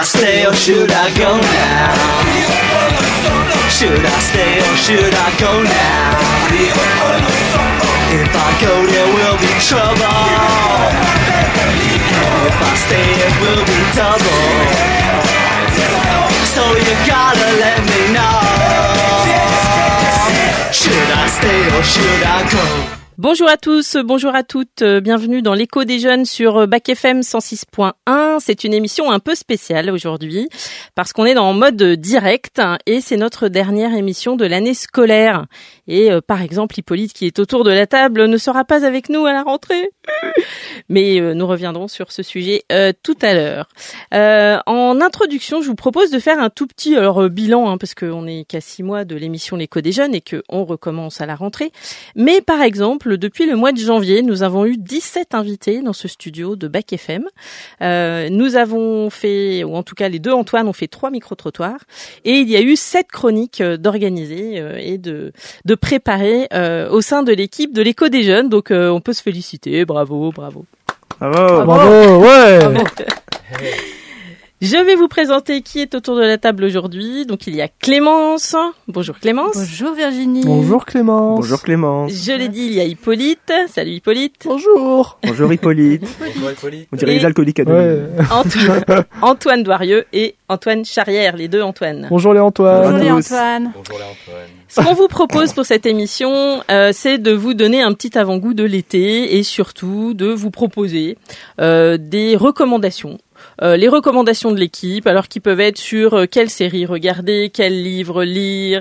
stay or should I go now? Should I stay or should I go now? If I go there will be trouble. If I stay it will be double. So you gotta let me know. Should I stay or should I go? Bonjour à tous, bonjour à toutes, bienvenue dans l'écho des jeunes sur Bac FM 106.1. C'est une émission un peu spéciale aujourd'hui parce qu'on est en mode direct et c'est notre dernière émission de l'année scolaire. Et par exemple, Hippolyte qui est autour de la table ne sera pas avec nous à la rentrée. Mais nous reviendrons sur ce sujet tout à l'heure. En introduction, je vous propose de faire un tout petit bilan parce qu'on est qu'à 6 mois de l'émission l'écho des jeunes et qu'on recommence à la rentrée. Mais par exemple, depuis le mois de janvier, nous avons eu 17 invités dans ce studio de Bac FM. Nous avons fait, ou en tout cas les deux Antoine ont fait 3 micro-trottoirs. Et il y a eu 7 chroniques d'organiser et de préparer au sein de l'équipe de l'écho des jeunes. Donc on peut se féliciter, bravo. Bravo, ouais. Bravo. Je vais vous présenter qui est autour de la table aujourd'hui. Donc, il y a Clémence. Bonjour Clémence. Bonjour Virginie. Bonjour Clémence. Bonjour Clémence. Je l'ai dit, il y a Hippolyte. Salut Hippolyte. Bonjour. Bonjour Hippolyte. Bonjour Hippolyte. On dirait les alcooliques anonymes. Ouais. Antoine Doirieux et Antoine Charrière, les deux Antoine. Bonjour les Antoine. Bonjour les Antoine. Bonjour les Antoine. Ce qu'on vous propose pour cette émission, c'est de vous donner un petit avant-goût de l'été et surtout de vous proposer des recommandations. Les recommandations de l'équipe, alors qui peuvent être sur quelle série regarder, quel livre lire,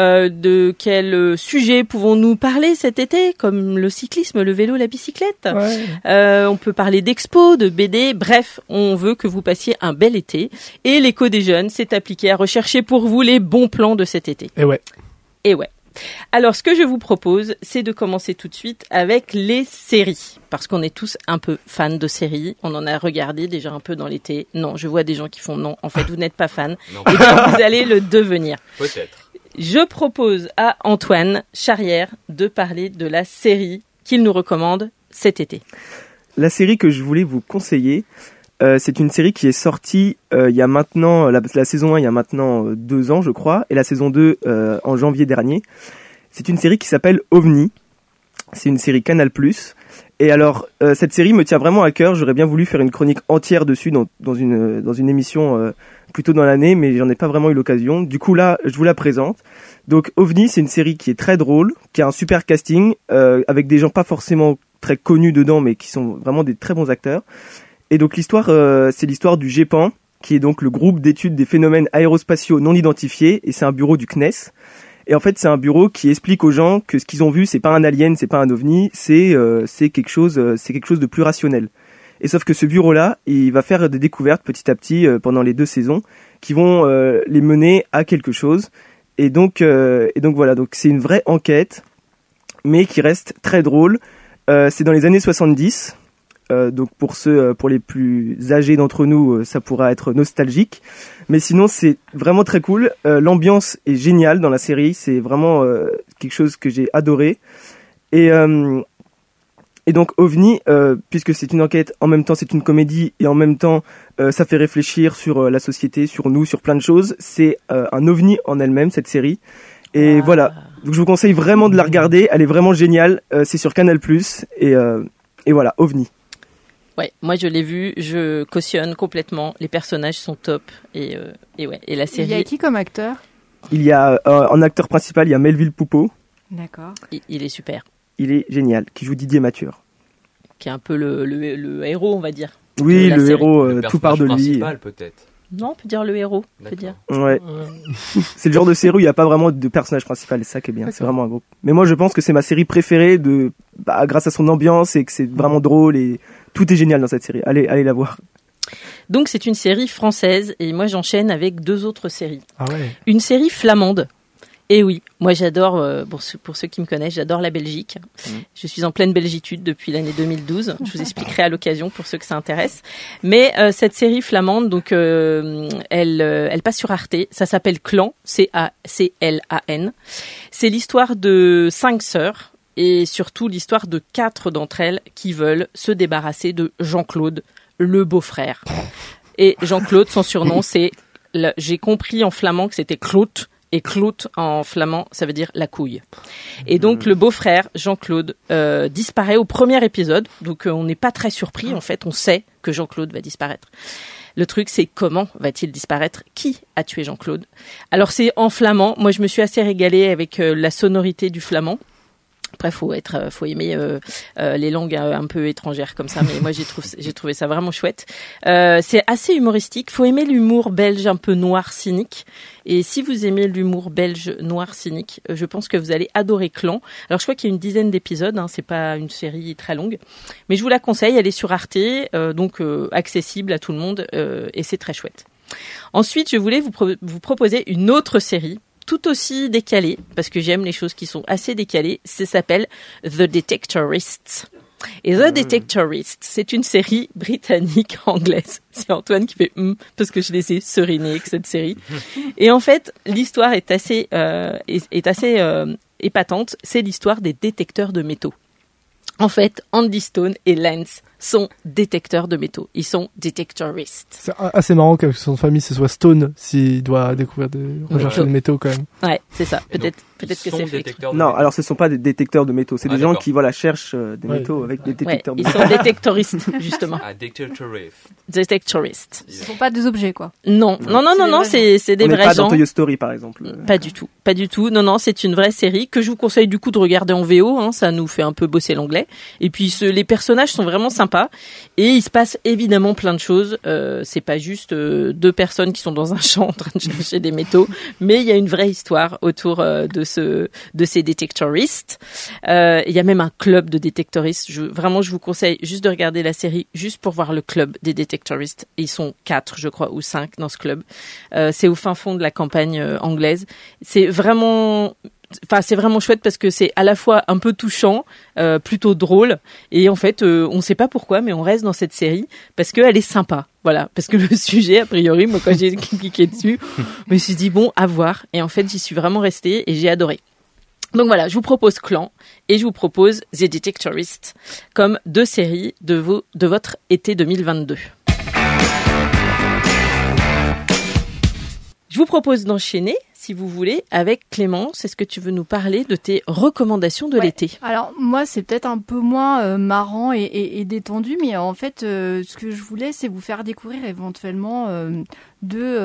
de quel sujet pouvons-nous parler cet été, comme le cyclisme, le vélo, la bicyclette. Ouais. On peut parler d'expo, de BD, bref, on veut que vous passiez un bel été. Et l'écho des jeunes s'est appliqué à rechercher pour vous les bons plans de cet été. Et ouais. Et ouais. Alors, ce que je vous propose, c'est de commencer tout de suite avec les séries. Parce qu'on est tous un peu fans de séries. On en a regardé déjà un peu dans l'été. Non, je vois des gens qui font non. En fait, vous n'êtes pas fan. Non. Et bien, vous allez le devenir. Peut-être. Je propose à Antoine Charrière de parler de la série qu'il nous recommande cet été. La série que je voulais vous conseiller, c'est une série qui est sortie il y a maintenant, la saison 1 il y a maintenant 2 ans je crois, et la saison 2 en janvier dernier. C'est une série qui s'appelle OVNI, c'est une série Canal+. Et alors cette série me tient vraiment à cœur, j'aurais bien voulu faire une chronique entière dessus dans une émission plus tôt dans l'année, mais j'en ai pas vraiment eu l'occasion. Du coup là, je vous la présente. Donc OVNI, c'est une série qui est très drôle, qui a un super casting, avec des gens pas forcément très connus dedans, mais qui sont vraiment des très bons acteurs. Et donc l'histoire, c'est l'histoire du GEPAN, qui est donc le groupe d'études des phénomènes aérospatiaux non identifiés, et c'est un bureau du CNES. Et en fait, c'est un bureau qui explique aux gens que ce qu'ils ont vu, c'est pas un alien, c'est pas un ovni, c'est quelque chose de plus rationnel. Et sauf que ce bureau-là, il va faire des découvertes petit à petit pendant les 2 saisons, qui vont les mener à quelque chose. Et donc voilà, donc c'est une vraie enquête, mais qui reste très drôle. C'est dans les années 70. Donc pour les plus âgés d'entre nous, ça pourra être nostalgique, mais sinon c'est vraiment très cool. L'ambiance est géniale dans la série, c'est vraiment quelque chose que j'ai adoré. Et donc OVNI, puisque c'est une enquête, en même temps c'est une comédie et en même temps ça fait réfléchir sur la société, sur nous, sur plein de choses. C'est un ovni en elle-même cette série. Et voilà, donc je vous conseille vraiment de la regarder, elle est vraiment géniale. C'est sur Canal+, et voilà, OVNI. Ouais, moi je l'ai vu, je cautionne complètement. Les personnages sont top et ouais. Et la série. Il y a qui comme acteur ? Il y a en acteur principal, il y a Melville Poupeau. D'accord. Il est super. Il est génial, qui joue Didier Mathur. Qui est un peu le héros, on va dire. Oui, la le série. héros, Le tout part de lui. principal, peut-être. Non, on peut dire le héros. On peut dire. Ouais. C'est le genre de série où il n'y a pas vraiment de personnage principal, c'est ça qui est bien. D'accord. C'est vraiment un groupe. Mais moi, je pense que c'est ma série préférée grâce à son ambiance et que c'est vraiment drôle et tout est génial dans cette série. Allez la voir. Donc c'est une série française et moi j'enchaîne avec 2 autres séries. Ah ouais. Une série flamande. Et oui, moi j'adore, pour ceux qui me connaissent, j'adore la Belgique. Je suis en pleine belgitude depuis l'année 2012. Je vous expliquerai à l'occasion pour ceux que ça intéresse. Mais cette série flamande, donc elle passe sur Arte. Ça s'appelle Clan, C-A-C-L-A-N. C'est l'histoire de 5 sœurs et surtout l'histoire de 4 d'entre elles qui veulent se débarrasser de Jean-Claude, le beau-frère. Et Jean-Claude, son surnom, j'ai compris en flamand que c'était Claude. Et Claude en flamand, ça veut dire la couille. Et donc le beau-frère, Jean-Claude, disparaît au premier épisode. Donc on n'est pas très surpris, en fait. On sait que Jean-Claude va disparaître. Le truc, c'est comment va-t-il disparaître? Qui a tué Jean-Claude? Alors c'est en flamand. Moi, je me suis assez régalée avec la sonorité du flamand. Après, faut aimer les langues un peu étrangères comme ça, mais moi j'ai trouvé ça vraiment chouette. C'est assez humoristique. Faut aimer l'humour belge un peu noir, cynique. Et si vous aimez l'humour belge noir, cynique, je pense que vous allez adorer Clan. Alors je crois qu'il y a une dizaine d'épisodes, hein, c'est pas une série très longue, mais je vous la conseille. Elle est sur Arte, donc accessible à tout le monde, et c'est très chouette. Ensuite, je voulais vous proposer une autre série. Tout aussi décalé, parce que j'aime les choses qui sont assez décalées. Ça s'appelle The Detectorists. Et The Detectorists, c'est une série britannique anglaise. C'est Antoine qui fait parce que je les ai serinés avec cette série. Et en fait, l'histoire est assez épatante. C'est l'histoire des détecteurs de métaux. En fait, Andy Stone et Lance sont détecteurs de métaux. Ils sont detectorists. C'est assez marrant que son famille ce soit Stone s'il doit découvrir rechercher des métaux quand même. Ouais, c'est ça. Peut-être que c'est fait. Non, alors ce sont pas des détecteurs de métaux, c'est des gens d'accord. qui cherchent des métaux avec des détecteurs de Ils métaux. sont détectoristes justement. Ah, detectorist. Détectoristes. Ce sont pas des objets, quoi. Non, c'est des On n'est vrais pas gens. dans Toy Story par exemple. Pas du tout. Non, c'est une vraie série que je vous conseille du coup de regarder en VO. Hein, ça nous fait un peu bosser l'anglais. Et puis les personnages sont vraiment sympas. Et il se passe évidemment plein de choses. C'est pas juste deux personnes qui sont dans un champ en train de chercher des métaux, mais il y a une vraie histoire autour de ces détectoristes. Il y a même un club de détectoristes. Je vous conseille juste de regarder la série juste pour voir le club des détectoristes. Ils sont 4, je crois, ou 5 dans ce club. C'est au fin fond de la campagne anglaise. C'est vraiment chouette parce que c'est à la fois un peu touchant, plutôt drôle, et en fait, on sait pas pourquoi, mais on reste dans cette série parce qu'elle est sympa. Voilà, parce que le sujet, a priori, moi quand j'ai cliqué dessus, je me suis dit bon, à voir, et en fait, j'y suis vraiment restée et j'ai adoré. Donc voilà, je vous propose Clan et je vous propose The Detectorists comme 2 séries de votre été 2022. Je vous propose d'enchaîner, si vous voulez, avec Clémence. Est-ce que tu veux nous parler de tes recommandations de l'été? Alors moi, c'est peut-être un peu moins marrant et détendu, mais en fait, ce que je voulais, c'est vous faire découvrir éventuellement deux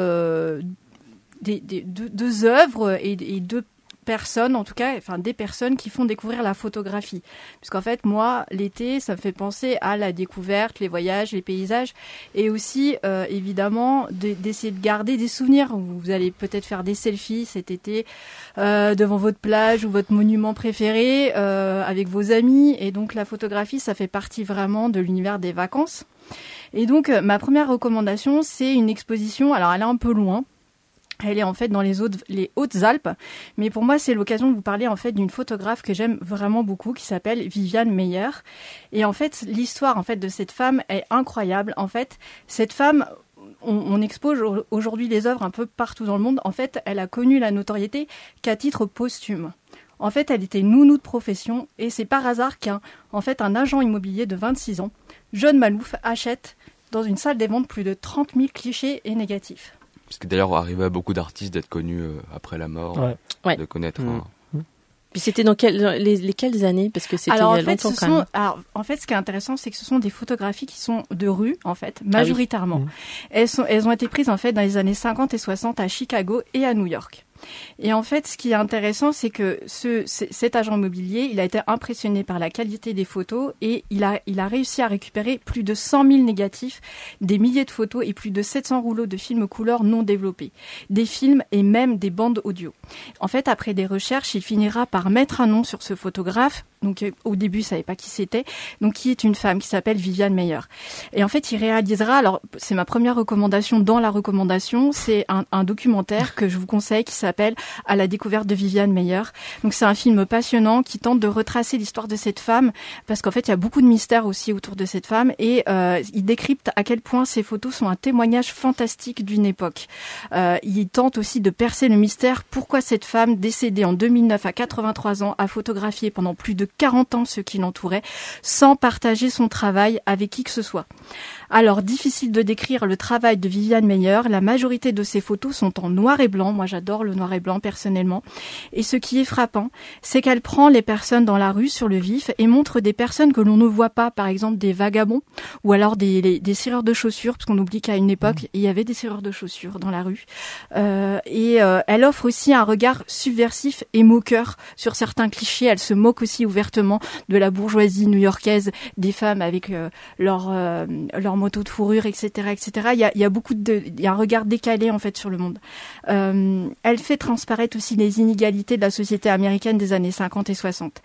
œuvres et deux personnes, en tout cas, enfin des personnes qui font découvrir la photographie. Puisqu'en fait, moi, l'été, ça me fait penser à la découverte, les voyages, les paysages, et aussi, évidemment, d'essayer de garder des souvenirs. Vous allez peut-être faire des selfies cet été devant votre plage ou votre monument préféré, avec vos amis. Et donc, la photographie, ça fait partie vraiment de l'univers des vacances. Et donc, ma recommandation, c'est une exposition. Alors, elle est un peu loin. Elle est en fait dans les Hautes-Alpes, mais pour moi c'est l'occasion de vous parler en fait d'une photographe que j'aime vraiment beaucoup qui s'appelle Viviane Meyer. Et en fait l'histoire en fait de cette femme est incroyable. En fait cette femme, on expose aujourd'hui les œuvres un peu partout dans le monde. En fait elle a connu la notoriété qu'à titre posthume. En fait elle était nounou de profession et c'est par hasard qu'un agent immobilier de 26 ans, John Malouf, achète dans une salle des ventes plus de 30 000 clichés et négatifs. Parce que d'ailleurs, arrivé à beaucoup d'artistes d'être connus après la mort, Ouais. de connaître Puis c'était dans quelles années? Parce que c'était il y a longtemps quand même. Alors, en fait, ce qui est intéressant, c'est que ce sont des photographies qui sont de rue, en fait, majoritairement. Ah oui. Elles ont été prises, en fait, dans les années 50 et 60 à Chicago et à New York. Et en fait, ce qui est intéressant, c'est que cet agent immobilier, il a été impressionné par la qualité des photos et il a réussi à récupérer plus de 100 000 négatifs, des milliers de photos et plus de 700 rouleaux de films couleurs non développés, des films et même des bandes audio. En fait, après des recherches, il finira par mettre un nom sur ce photographe. Donc, au début, il savait pas qui c'était. Donc, qui est une femme qui s'appelle Viviane Meyer. Et en fait, il réalisera, alors, c'est ma première recommandation dans la recommandation, c'est un documentaire que je vous conseille qui s'appelle s'appelle À la découverte de Viviane Meyer. Donc c'est un film passionnant qui tente de retracer l'histoire de cette femme, parce qu'en fait il y a beaucoup de mystères aussi autour de cette femme, et il décrypte à quel point ces photos sont un témoignage fantastique d'une époque. Il tente aussi de percer le mystère pourquoi cette femme décédée en 2009 à 83 ans a photographié pendant plus de 40 ans ceux qui l'entouraient sans partager son travail avec qui que ce soit. Alors, difficile de décrire le travail de Viviane Meyer. La majorité de ses photos sont en noir et blanc. Moi, j'adore le noir et blanc personnellement. Et ce qui est frappant, c'est qu'elle prend les personnes dans la rue sur le vif et montre des personnes que l'on ne voit pas, par exemple des vagabonds ou alors des cireurs de chaussures, parce qu'on oublie qu'à une époque, il y avait des cireurs de chaussures dans la rue. Elle offre aussi un regard subversif et moqueur sur certains clichés. Elle se moque aussi ouvertement de la bourgeoisie new-yorkaise, des femmes avec leur moto de fourrure, etc., etc. Il y a un regard décalé en fait sur le monde. Elle fait transparaître aussi les inégalités de la société américaine des années 50 et 60.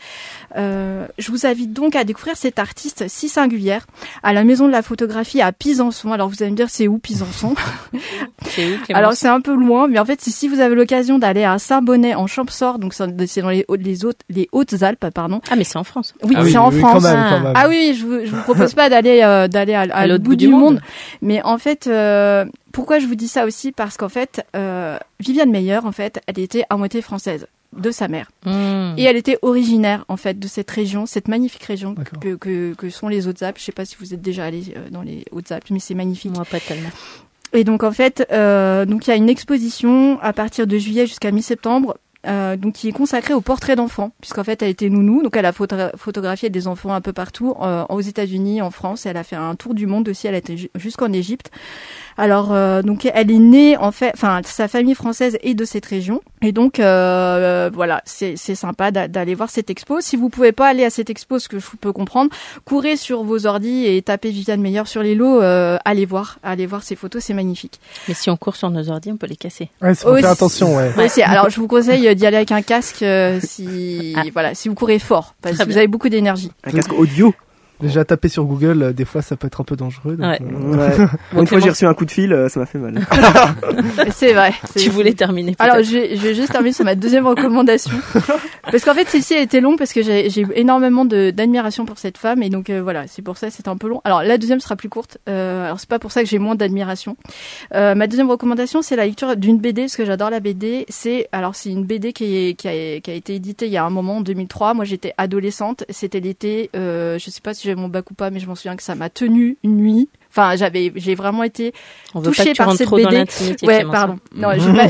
Je vous invite donc à découvrir cette artiste si singulière à la Maison de la Photographie à Pisançon. Alors vous allez me dire, c'est où Pisançon? C'est où, Clémence? Alors c'est un peu loin, mais en fait si vous avez l'occasion d'aller à Saint-Bonnet en Champsaur, donc c'est dans les Hautes-Alpes, pardon. Ah mais c'est en France. Oui, Ah oui, c'est en oui, France. quand même. Ah oui, je vous propose pas d'aller à l'autre bout du monde. Mais en fait, pourquoi je vous dis ça aussi? Parce qu'en fait, Viviane Meyer, en fait, elle était à moitié française de sa mère. Et elle était originaire, en fait, de cette région, cette magnifique région que sont les Hautes-Alpes. Je sais pas si vous êtes déjà allé dans les Hautes-Alpes, mais c'est magnifique. Moi, pas tellement. Et donc, en fait, donc il y a une exposition à partir de juillet jusqu'à mi-septembre, donc qui est consacrée au portrait d'enfants, puisqu'en fait elle était nounou, donc elle a photographié des enfants un peu partout, aux États-Unis, en France. Elle a fait un tour du monde aussi, elle a été jusqu'en Égypte. Alors donc elle est née sa famille française est de cette région, et donc voilà, c'est sympa d'aller voir cette expo. Si vous pouvez pas aller à cette expo, ce que je peux comprendre, courez sur vos ordis et tapez Viviane Meyer sur les lots, allez voir ces photos, c'est magnifique. Mais si on court sur nos ordis, on peut les casser. Ouais, faut faire attention, ouais. Aussi, alors je vous conseille d'y aller avec un casque si vous courez fort, parce que vous avez beaucoup d'énergie. Un casque audio. Déjà taper sur Google, des fois ça peut être un peu dangereux. Donc, Ouais. Une fois j'ai reçu un coup de fil, ça m'a fait mal. C'est vrai. Tu voulais terminer peut-être. Alors je vais juste terminer sur ma deuxième recommandation, parce qu'en fait celle-ci était longue parce que j'ai énormément d'admiration pour cette femme, et donc voilà, c'est pour ça c'était un peu long. Alors la deuxième sera plus courte. Alors c'est pas pour ça que j'ai moins d'admiration. Ma deuxième recommandation, c'est la lecture d'une BD, parce que j'adore la BD. C'est une BD qui a été éditée il y a un moment, en 2003. Moi j'étais adolescente, c'était l'été. Je sais pas si j'ai mon bac ou pas, mais je m'en souviens que ça m'a tenu une nuit. Enfin, j'ai vraiment été touchée par cette BD. Ouais, pardon. Non,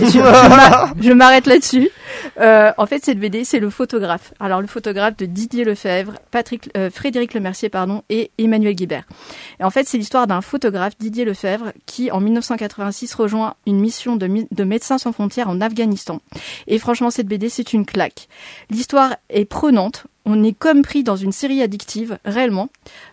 je m'arrête là-dessus. En fait, cette BD, c'est Le Photographe. Alors, Le Photographe de Didier Lefebvre, Frédéric Lemercier, et Emmanuel Guibert. Et en fait, c'est l'histoire d'un photographe, Didier Lefebvre, qui, en 1986, rejoint une mission de Médecins sans frontières en Afghanistan. Et franchement, cette BD, c'est une claque. L'histoire est prenante. On est comme pris dans une série addictive, réellement.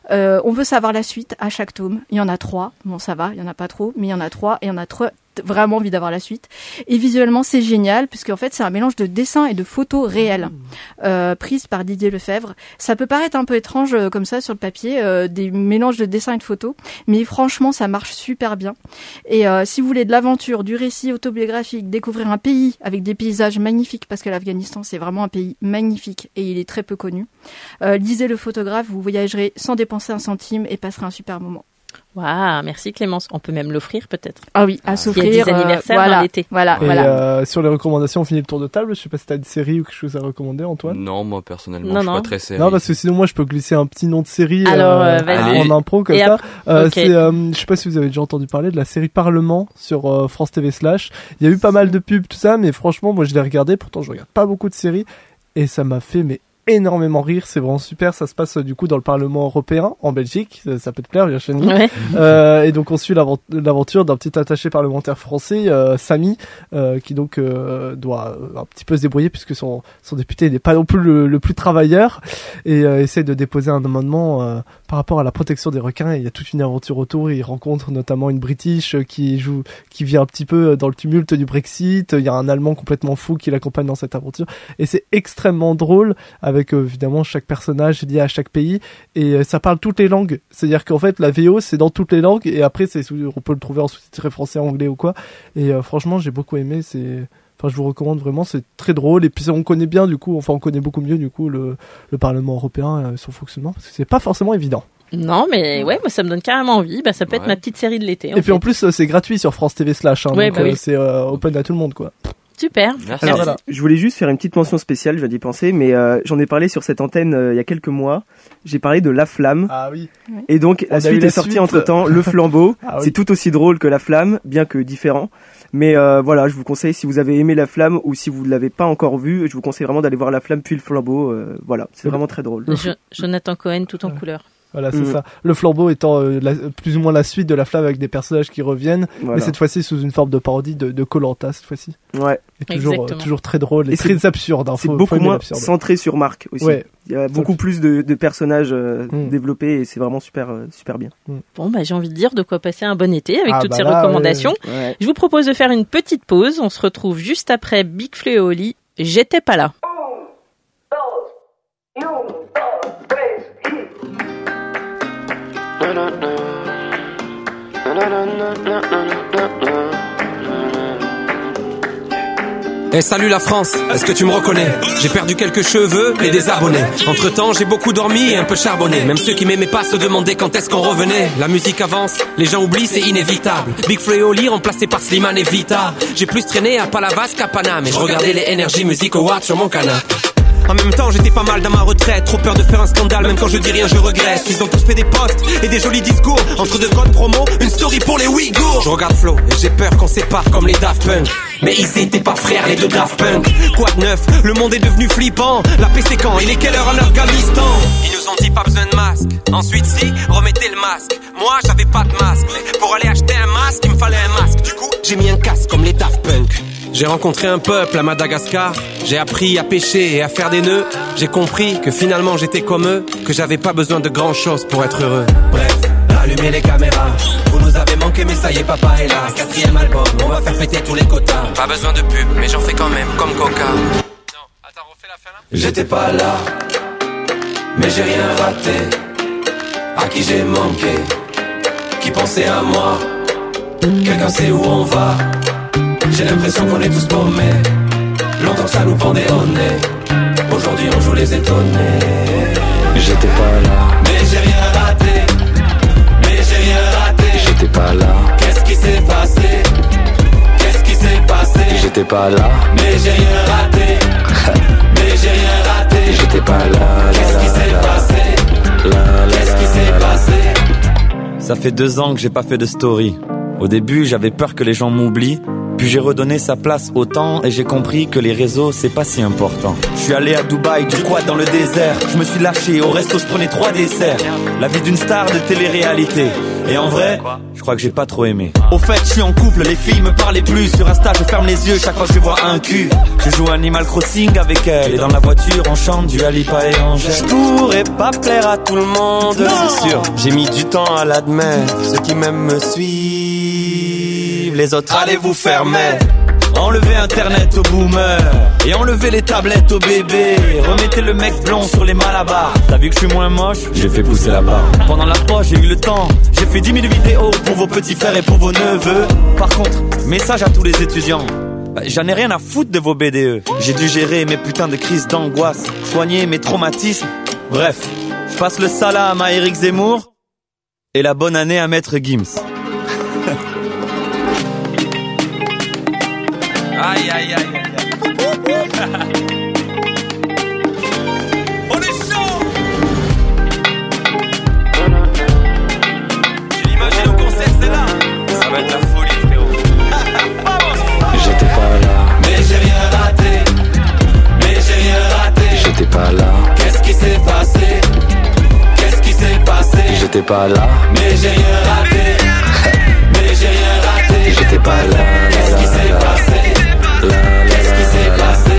On veut savoir la suite à chaque tome. Il y en a 3. Bon, ça va, il y en a pas trop, mais il y en a 3 et on a vraiment envie d'avoir la suite. Et visuellement, c'est génial, puisqu'en fait, c'est un mélange de dessins et de photos réelles, prises par Didier Lefebvre. Ça peut paraître un peu étrange comme ça sur le papier, des mélanges de dessins et de photos, mais franchement, ça marche super bien. Et si vous voulez de l'aventure, du récit autobiographique, découvrir un pays avec des paysages magnifiques, parce que l'Afghanistan, c'est vraiment un pays magnifique et il est très peu connu. Lisez Le Photographe, vous voyagerez sans dépenser un centime et passerez un super moment. Waouh, merci Clémence. On peut même l'offrir peut-être. Ah oui, à s'offrir. Il y a des anniversaires dans l'été. Voilà. Sur les recommandations, on finit le tour de table. Je sais pas si t'as une série ou quelque chose à recommander, Antoine. Non, moi personnellement, je suis pas très série. Non, parce que sinon moi je peux glisser un petit nom de série vas-y. en impro comme et ça. Okay. Je sais pas si vous avez déjà entendu parler de la série Parlement sur France TV /. Il y a eu pas mal de pubs, tout ça, mais franchement, moi je l'ai regardé. Pourtant, je regarde pas beaucoup de séries et ça m'a fait énormément rire, c'est vraiment super. Ça se passe du coup dans le Parlement européen en Belgique, ça peut te plaire Virginie. Ouais. Et donc on suit l'aventure d'un petit attaché parlementaire français, Samy, qui donc doit un petit peu se débrouiller puisque son député n'est pas non plus le plus travailleur, et essaie de déposer un amendement par rapport à la protection des requins. Et il y a toute une aventure autour, et il rencontre notamment une British qui vient un petit peu dans le tumulte du Brexit. Il y a un Allemand complètement fou qui l'accompagne dans cette aventure, et c'est extrêmement drôle, avec évidemment chaque personnage lié à chaque pays, et ça parle toutes les langues. C'est-à-dire qu'en fait la VO c'est dans toutes les langues, et après on peut le trouver en sous-titré français, anglais ou quoi. Et franchement j'ai beaucoup aimé. Enfin, je vous recommande vraiment, c'est très drôle. Et puis on connaît bien du coup, on connaît beaucoup mieux du coup le Parlement européen, son fonctionnement, parce que c'est pas forcément évident. Non, mais ouais, moi ça me donne carrément envie. Ça peut être ma petite série de l'été. Et puis en plus, c'est gratuit sur France TV/. Donc oui. c'est open à tout le monde, quoi. Super. Merci. Alors, Voilà. je voulais juste faire une petite mention spéciale, je viens d'y penser, mais j'en ai parlé sur cette antenne il y a quelques mois. J'ai parlé de La Flamme. Ah oui. Et donc, On a la eu suite la est sortie suite. entre-temps, Le Flambeau. Ah oui. C'est tout aussi drôle que La Flamme, bien que différent. Mais voilà, je vous conseille, si vous avez aimé La Flamme ou si vous ne l'avez pas encore vu, je vous conseille vraiment d'aller voir La Flamme puis Le Flambeau. Voilà, c'est vraiment très drôle. Jonathan Cohen tout en couleur. Voilà, c'est ça. Le Flambeau étant plus ou moins la suite de La Flamme avec des personnages qui reviennent, Voilà. mais cette fois-ci sous une forme de parodie de Koh-Lanta cette fois-ci. Ouais. Et toujours Exactement. toujours très drôle et, Et très absurde. Hein, C'est faut beaucoup aimer moins l'absurde. centré sur Marc aussi. Ouais. Il y a beaucoup plus de personnages développés et c'est vraiment super bien. Bon, j'ai envie de dire de quoi passer un bon été avec toutes ces là, recommandations. Ouais. Je vous propose de faire une petite pause. On se retrouve juste après Big Flo et Oli. J'étais pas là. Eh salut la France, est-ce que tu me reconnais? J'ai perdu quelques cheveux et des abonnés. Entre temps j'ai beaucoup dormi et un peu charbonné. Même ceux qui m'aimaient pas se demandaient quand est-ce qu'on revenait. La musique avance, les gens oublient, c'est inévitable. Big Flo et Oli remplacé par Slimane et Vita. J'ai plus traîné à Palavas qu'à Paname. Et je regardais les Energy Music Awards sur mon canapé. En même temps j'étais pas mal dans ma retraite. Trop peur de faire un scandale, même quand je dis rien je regrette. Ils ont tous fait des posts et des jolis discours. Entre deux codes promo, une story pour les Ouïghours. Je regarde Flo et j'ai peur qu'on sépare comme les Daft Punk. Mais ils étaient pas frères les deux Daft Punk. Quoi de neuf, le monde est devenu flippant. La paix c'est quand, il est quelle heure en Afghanistan? Ils nous ont dit pas besoin de masque. Ensuite si, remettez le masque. Moi j'avais pas de masque, mais pour aller acheter un masque il me fallait un masque. Du coup j'ai mis un casque comme les Daft Punk. J'ai rencontré un peuple à Madagascar. J'ai appris à pêcher et à faire des nœuds. J'ai compris que finalement j'étais comme eux, que j'avais pas besoin de grand chose pour être heureux. Bref, allumez les caméras. Vous nous avez manqué mais ça y est papa est là. 4e album, on va faire péter tous les quotas. Pas besoin de pub mais j'en fais quand même comme Coca. Non, attends, refais la fin là. J'étais pas là, mais j'ai rien raté. À qui j'ai manqué, qui pensait à moi. Quelqu'un sait où on va. J'ai l'impression qu'on est tous paumés. Longtemps que ça nous pendait au nez. Aujourd'hui on joue les étonnés. J'étais pas là, Mais j'ai rien raté. Mais j'ai rien raté. j'étais pas là, Qu'est-ce qui s'est passé? Qu'est-ce qui s'est passé? j'étais pas là, Mais j'ai rien raté. Mais j'ai rien raté. j'étais pas là. Qu'est-ce qui s'est passé? Qu'est-ce qui s'est passé? Ça fait 2 ans que j'ai pas fait de story. Au début, j'avais peur que les gens m'oublient. Puis j'ai redonné sa place au temps et j'ai compris que les réseaux, c'est pas si important. Je suis allé à Dubaï, du quad dans le désert. Je me suis lâché, au resto je prenais 3 desserts. La vie d'une star de télé-réalité. Et en vrai, je crois que j'ai pas trop aimé. Au fait, je suis en couple, les filles me parlaient plus. Sur Insta, je ferme les yeux chaque fois que je vois un cul. Je joue Animal Crossing avec elle. Et dans la voiture, on chante du Alipa et Angèle. Je pourrais pas plaire à tout le monde, c'est sûr. J'ai mis du temps à l'admettre. Ceux qui m'aiment me suivent, les autres allez vous fermer. Enlevez internet aux boomers et enlevez les tablettes aux bébés. Remettez le mec blond sur les malabars. T'as vu que je suis moins moche? J'ai fait pousser la barbe. Pendant la pause j'ai eu le temps. J'ai fait 10 000 vidéos pour vos petits frères et pour vos neveux. Par contre, message à tous les étudiants. J'en ai rien à foutre de vos BDE. J'ai dû gérer mes putains de crises d'angoisse, soigner mes traumatismes. Bref, je passe le salam à Éric Zemmour et la bonne année à Maître Gims. Aïe aïe aïe aïe. On est chaud. Tu l'imagines au concert, c'est là. Ça va être la folie frérot. J'étais pas là, Mais j'ai rien raté. Mais j'ai rien raté. j'étais pas là, Qu'est-ce qui s'est passé? Qu'est-ce qui s'est passé? j'étais pas là, Mais j'ai rien raté. Mais j'ai rien raté. j'étais pas là. Qu'est-ce qui s'est passé? Qu'est-ce qui s'est passé?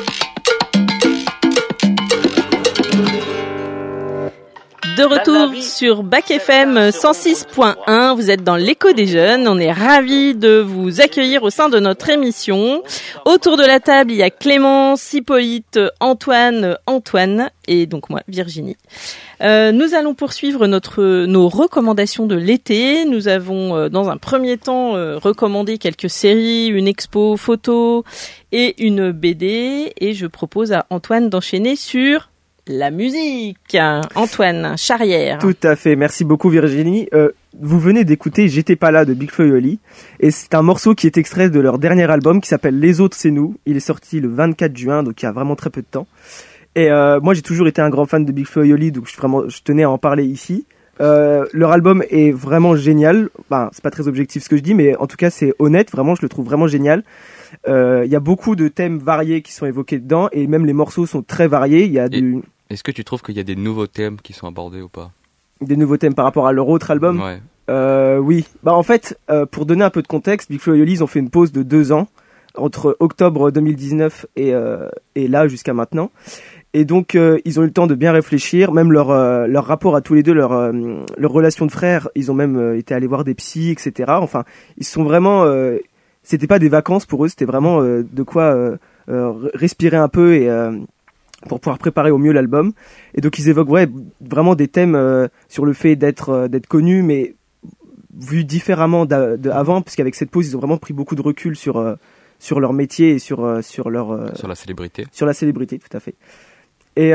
De retour sur Bac FM 106.1. Vous êtes dans l'écho des jeunes. On est ravis de vous accueillir au sein de notre émission. Autour de la table, il y a Clémence, Hippolyte, Antoine et donc moi, Virginie. Nous allons poursuivre nos recommandations de l'été. Nous avons dans un premier temps recommandé quelques séries, une expo photo et une BD. Et je propose à Antoine d'enchaîner sur la musique. Antoine, Charrière. Tout à fait, merci beaucoup Virginie. Vous venez d'écouter J'étais pas là de Big Flo et Oli. Et c'est un morceau qui est extrait de leur dernier album qui s'appelle Les Autres c'est nous. Il est sorti le 24 juin, donc il y a vraiment très peu de temps. Et moi j'ai toujours été un grand fan de Big Flo et Oli, donc je tenais à en parler ici. Leur album est vraiment génial. Enfin, c'est pas très objectif ce que je dis, mais en tout cas c'est honnête, vraiment je le trouve vraiment génial. Il y a beaucoup de thèmes variés qui sont évoqués dedans, et même les morceaux sont très variés. Il y a Est-ce que tu trouves qu'il y a des nouveaux thèmes qui sont abordés ou pas ? Des nouveaux thèmes par rapport à leur autre album ? Ouais. Oui. Bah en fait, pour donner un peu de contexte, Big Flo et Oli, ils ont fait une pause de 2 ans entre octobre 2019 et là jusqu'à maintenant. Et donc ils ont eu le temps de bien réfléchir, même leur rapport à tous les deux, leur relation de frères. Ils ont même été allés voir des psys, etc. Enfin, ils sont vraiment. C'était pas des vacances pour eux, c'était vraiment de quoi respirer un peu et pour pouvoir préparer au mieux l'album. Et donc ils évoquent vraiment des thèmes sur le fait d'être connu, mais vu différemment d'avant, parce qu'avec cette pause ils ont vraiment pris beaucoup de recul sur leur métier et sur leur sur la célébrité. Sur la célébrité, tout à fait. Et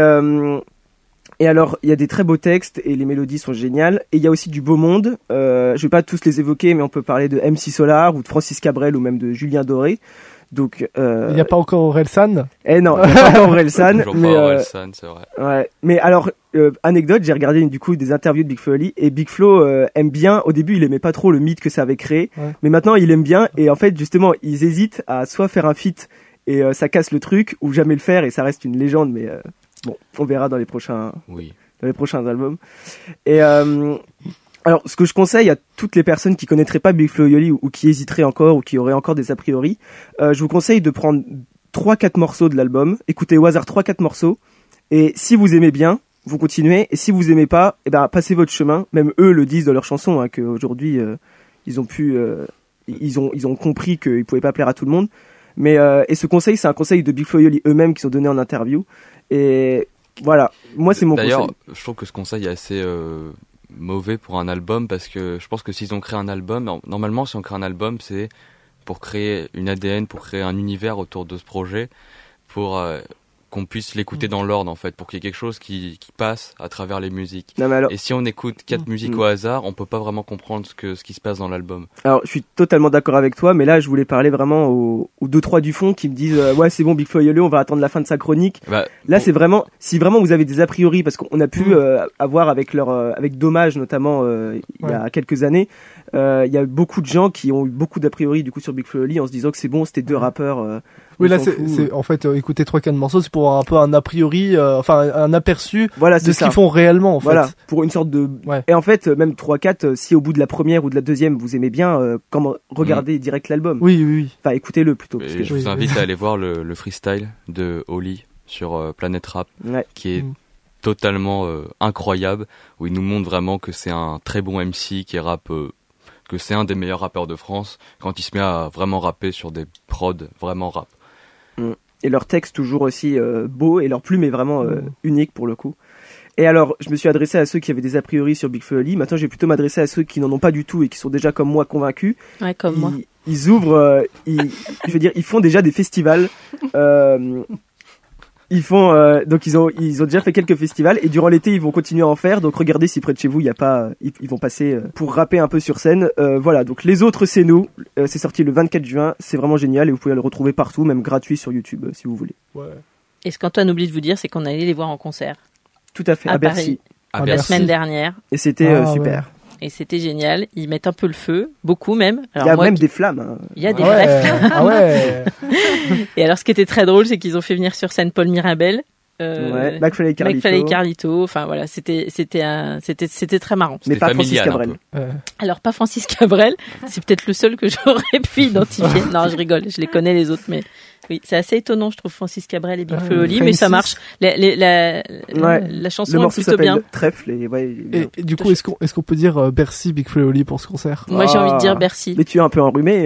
alors il y a des très beaux textes et les mélodies sont géniales, et il y a aussi du beau monde. Je vais pas tous les évoquer, mais on peut parler de MC Solar ou de Francis Cabrel ou même de Julien Doré. Donc il n'y a pas encore Orelsan. Non, il n'y a pas encore Orelsan. Mais Orelsan, c'est vrai. Ouais. Mais alors anecdote, j'ai regardé du coup des interviews de Big Flo et Oli, et Big Flo aime bien. Au début, il aimait pas trop le mythe que ça avait créé, mais maintenant il aime bien. Et en fait, justement, ils hésitent à soit faire un feat et ça casse le truc, ou jamais le faire et ça reste une légende. Mais bon, on verra dans les prochains albums. Et alors, ce que je conseille à toutes les personnes qui connaîtraient pas Big Flo et Oli ou qui hésiteraient encore ou qui auraient encore des a priori, je vous conseille de prendre 3-4 morceaux de l'album, écoutez au hasard 3-4 morceaux, et si vous aimez bien, vous continuez, et si vous aimez pas, passez votre chemin. Même eux le disent dans leurs chansons, hein, qu'aujourd'hui ils ont compris qu'ils pouvaient pas plaire à tout le monde. Mais et ce conseil, c'est un conseil de Big Flo et Oli eux-mêmes qui ont donné en interview. Et voilà, moi c'est mon conseil. D'ailleurs, je trouve que ce conseil est assez mauvais pour un album, parce que je pense que s'ils ont créé un album, normalement si on crée un album, c'est pour créer une ADN, pour créer un univers autour de ce projet, pour qu'on puisse l'écouter dans l'ordre en fait, pour qu'il y ait quelque chose qui passe à travers les musiques. Et si on écoute 4 musiques au hasard, on peut pas vraiment comprendre ce qui se passe dans l'album. Alors je suis totalement d'accord avec toi, mais là je voulais parler vraiment aux 2-3 du fond qui me disent ouais c'est bon Big Flo et Oli, on va attendre la fin de sa chronique. Là c'est vraiment, si vraiment vous avez des a priori, parce qu'on a pu avoir avec avec Dommage notamment il y a quelques années, il y a beaucoup de gens qui ont eu beaucoup d'a priori du coup sur Big Flo et Oli en se disant que c'est bon, c'était 2 rappeurs. Oui, là c'est en fait écouter 3-4 morceaux, c'est pour avoir un peu un a priori, enfin un aperçu de ce qu'ils font réellement en fait. Voilà, pour une sorte de. Et en fait même 3-4, si au bout de la première ou de la deuxième vous aimez bien, regardez direct l'album. Oui. Enfin écoutez-le plutôt. Parce que je vous invite à aller voir le freestyle de Oli sur Planète Rap, qui est totalement incroyable, où il nous montre vraiment que c'est un très bon MC qui rappe. Que c'est un des meilleurs rappeurs de France quand il se met à vraiment rapper sur des prods vraiment rap. Et leur texte toujours aussi beau, et leur plume est vraiment unique pour le coup. Et alors, je me suis adressé à ceux qui avaient des a priori sur Big Flo et Oli. Maintenant, je vais plutôt m'adresser à ceux qui n'en ont pas du tout et qui sont déjà comme moi convaincus. Ouais, comme moi. Ils ouvrent, ils font déjà des festivals. Ils font donc ils ont déjà fait quelques festivals, et durant l'été ils vont continuer à en faire. Donc regardez si près de chez vous il y a pas, ils vont passer pour rapper un peu sur scène. Voilà, donc Les Autres c'est nous, c'est sorti le 24 juin, c'est vraiment génial et vous pouvez le retrouver partout, même gratuit sur YouTube si vous voulez. Et ce qu'Antoine oublie de vous dire, c'est qu'on allait les voir en concert. Tout à fait, à Bercy. La semaine dernière. Et c'était super. Et c'était génial. Ils mettent un peu le feu, beaucoup même. Alors il y a même des flammes. Hein. Il y a des vraies flammes. Et alors, ce qui était très drôle, c'est qu'ils ont fait venir sur scène Paul Mirabel. McFly et Carlito. McFly et Carlito. Enfin voilà, c'était très marrant. Mais pas Francis familial, Cabrel. Alors pas Francis Cabrel, c'est peut-être le seul que j'aurais pu identifier. Non, je rigole, je les connais les autres, mais oui, c'est assez étonnant, je trouve, Francis Cabrel et Big Flo et Oli, mais ça marche. La chanson Le est morceau plutôt s'appelle bien. Trèfle Et du coup, est-ce qu'on peut dire Bercy, Big Flo et Oli pour ce concert? Moi, j'ai envie de dire Bercy. Mais tu es un peu enrhumé.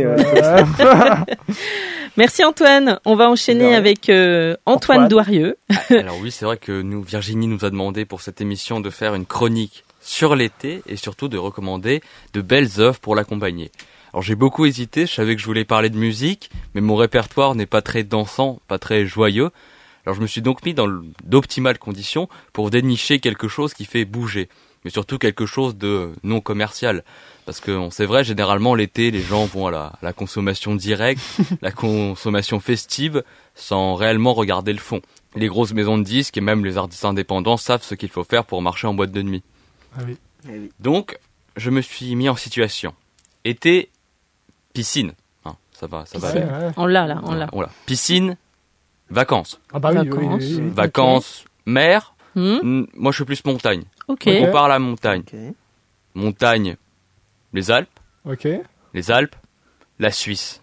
Merci Antoine. On va enchaîner avec Antoine Douarieux. Alors oui, c'est vrai que Virginie nous a demandé pour cette émission de faire une chronique sur l'été et surtout de recommander de belles œuvres pour l'accompagner. Alors j'ai beaucoup hésité, je savais que je voulais parler de musique, mais mon répertoire n'est pas très dansant, pas très joyeux. Alors je me suis donc mis dans d'optimales conditions pour dénicher quelque chose qui fait bouger, mais surtout quelque chose de non commercial. Parce que c'est vrai, généralement l'été, les gens vont à la consommation directe, la consommation festive, sans réellement regarder le fond. Les grosses maisons de disques et même les artistes indépendants savent ce qu'il faut faire pour marcher en boîte de nuit. Ah oui. Donc, je me suis mis en situation. Été, piscine. Ça va. Ouais. On l'a. Piscine, vacances. Ah bah oui. Vacances, mer. Moi, je suis plus montagne. Ok. On part à la montagne. Montagne, les Alpes. Ok. Les Alpes, la Suisse.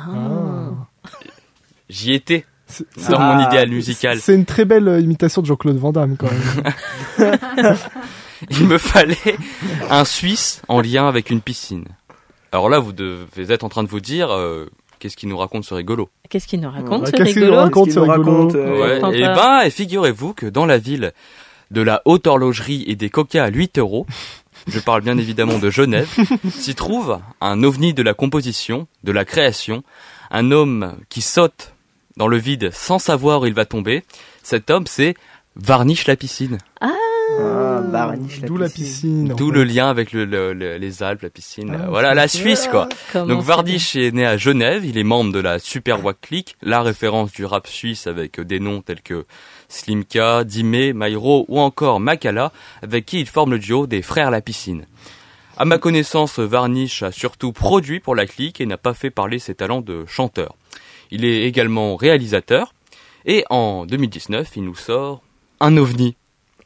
J'y étais. Dans mon idéal musical. C'est une très belle imitation de Jean-Claude Van Damme, quand même. Il me fallait un Suisse en lien avec une piscine. Alors là, vous devez être en train de vous dire, qu'est-ce qu'il nous raconte ce rigolo? Qu'est-ce qu'il nous raconte, ce Qu'est-ce qu'il nous rigolo? raconte, ce rigolo? Et figurez-vous que dans la ville de la haute horlogerie et des coca à 8 €, je parle bien évidemment de Genève, s'y trouve un ovni de la composition, de la création, un homme qui saute dans le vide sans savoir où il va tomber. Cet homme, c'est Varnish la piscine. Varnish D'où la piscine. D'où le lien avec les Alpes, la piscine. Voilà, la Suisse, quoi. Donc Varnish est né à Genève, il est membre de la Super Wack Click, la référence du rap suisse avec des noms tels que Slimka, Dime, Mairo ou encore Makala, avec qui il forme le duo des Frères la piscine. À ma connaissance, Varnish a surtout produit pour la clique et n'a pas fait parler ses talents de chanteur. Il est également réalisateur et en 2019, il nous sort un ovni.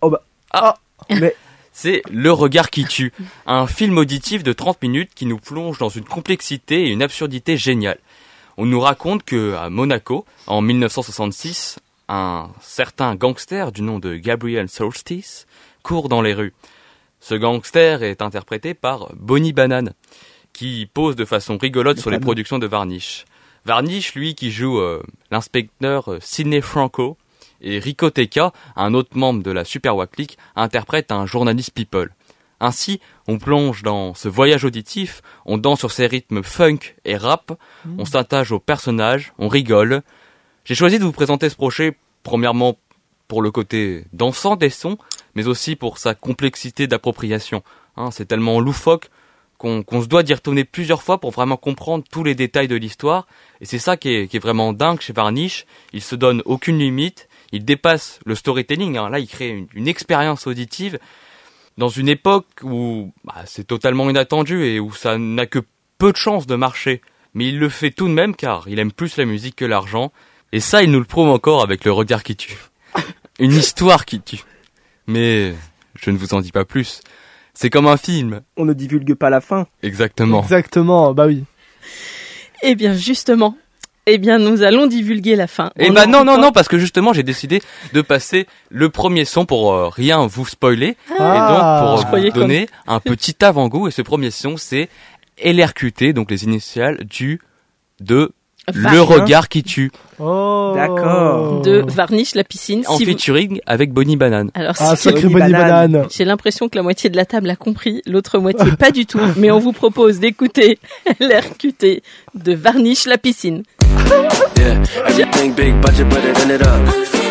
Mais c'est Le Regard qui tue, un film auditif de 30 minutes qui nous plonge dans une complexité et une absurdité géniale. On nous raconte que à Monaco, en 1966, un certain gangster du nom de Gabriel Solstice court dans les rues. Ce gangster est interprété par Bonnie Banane, qui pose de façon rigolote sur les productions de Varnish. Varnish, lui, qui joue l'inspecteur Sidney Franco, et Rico Teca, un autre membre de la Super Wack Click, interprète un journaliste people. Ainsi, on plonge dans ce voyage auditif, on danse sur ces rythmes funk et rap, on s'attache aux personnages, on rigole. J'ai choisi de vous présenter ce projet, premièrement pour le côté dansant des sons, mais aussi pour sa complexité d'appropriation. C'est tellement loufoque qu'on se doit d'y retourner plusieurs fois pour vraiment comprendre tous les détails de l'histoire. Et c'est ça qui est vraiment dingue chez Varnish. Il se donne aucune limite, il dépasse le storytelling. Là, il crée une expérience auditive dans une époque où c'est totalement inattendu et où ça n'a que peu de chances de marcher. Mais il le fait tout de même car il aime plus la musique que l'argent. Et ça, il nous le prouve encore avec Le Regard qui tue. Une histoire qui tue. Mais je ne vous en dis pas plus. C'est comme un film. On ne divulgue pas la fin. Exactement. Exactement, bah oui. Eh bien, justement, nous allons divulguer la fin. Non, parce que justement, j'ai décidé de passer le premier son pour rien vous spoiler. Et donc, pour vous donner un petit avant-goût. Et ce premier son, c'est LRQT, donc les initiales de Le Regard qui tue. Oh. D'accord. De Varnish la piscine. En featuring avec Bonnie Banane. Alors, sacré Bonnie Banane. J'ai l'impression que la moitié de la table a compris, l'autre moitié pas du tout. Mais on vous propose d'écouter LRQT de Varnish la piscine. Yeah, everything big budget, but it ended up.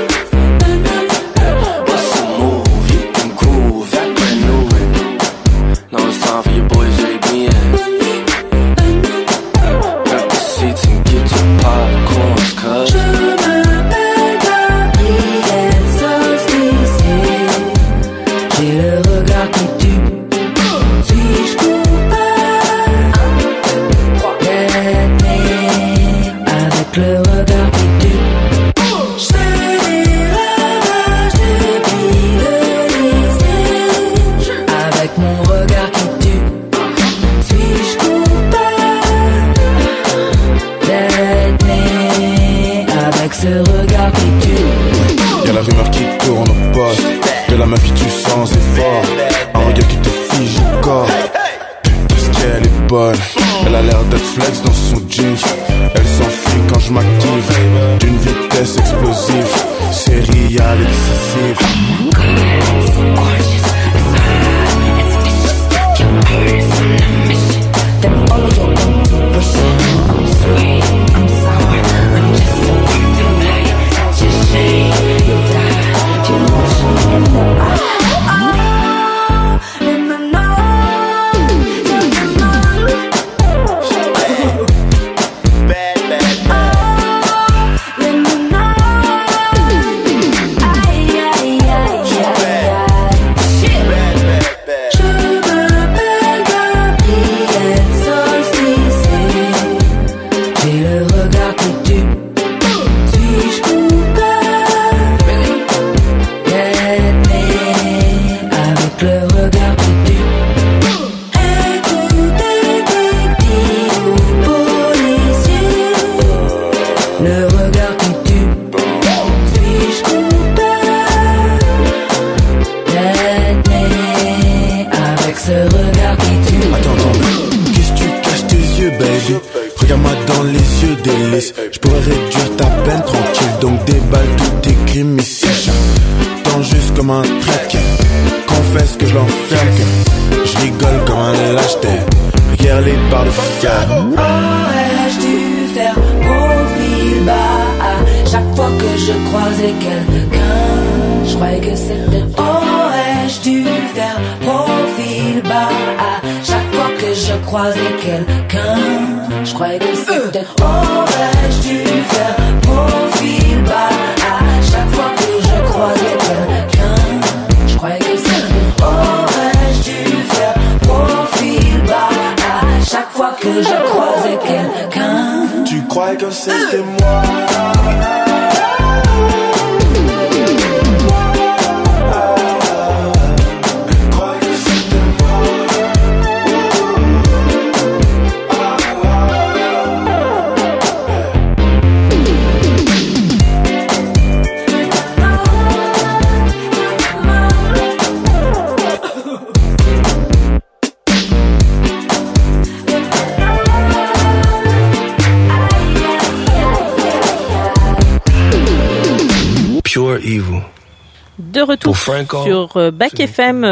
What's the move? You can groove, that brand new. Now it's time for your boys, JBN. Grab the seats and get your popcorns, cuz. Je m'appelle Gabriel Solstice. J'ai le regard qui tue. Suis-je coupable? Avec le regard qui tue. Rolex dans son jean. Elle s'enfuit quand je m'active. D'une vitesse explosive, serial excessive. Then follow your intuition. I'm sweet, I'm sour, I'm just a part to play. Just shame, you die if you lose me in the eye. Let me know, let me know. Bad, bad, Let me know. Aïe, aïe, aïe, aïe, aïe. Shit. Je m'appelle Gabrielle Solstice. J'ai le regard qui tue. Suis-je coupable d'être né avec le regard qui tue? Écoute, détective ou policier, le regard qui tue. Suis-je coupable d'être né avec ce regard qui tue? Attends, qu'est-ce que tu caches tes yeux, baby? Regarde-moi dans les yeux, délice. Je pourrais réduire ta peine tranquille, donc déballe tous tes crimes ici. J'attends juste comme un traqueur. Confesse que je l'enferme, que je rigole comme un lâcheté. Regarde les barres de fer. Aurais-je dû faire profil bas à chaque fois que je croisais quelqu'un? Je croyais que c'était toi. Aurais-je dû faire profil bas à chaque fois que je croisais quelqu'un? Je croyais que c'était toi. Aurais-je dû faire profil bas à chaque fois que je croisais quelqu'un? Je croyais que c'était toi. Aurais-je dû faire profil bas à chaque fois que je croisais quelqu'un? Tu croyais que c'était moi? Croyais que c'était moi? Pure evil. De retour Pour Franco, sur Bac FM